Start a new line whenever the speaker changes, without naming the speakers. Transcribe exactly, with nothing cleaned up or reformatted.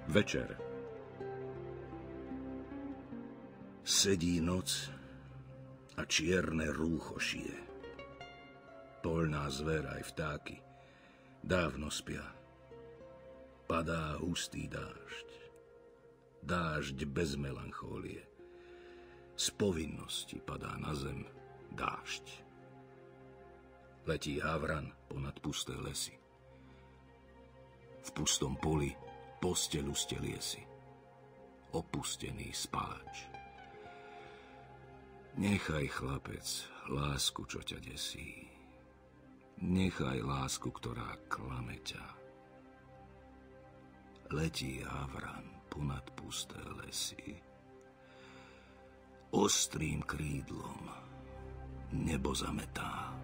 Večer. Sedí noc a čierne rúcho šije. Poľná zver aj vtáky dávno spia. Padá hustý dážď. Dážď bez melanchólie. Z povinnosti padá na zem dážď. Letí havran ponad pusté lesy. V pustom poli posteľu stelie si. Opustený spáč. Nechaj, chlapec, lásku, čo ťa desí. Nechaj lásku, ktorá klame ťa. Letí havran ponad pusté lesy. Ostrým krídlom nebo zametá.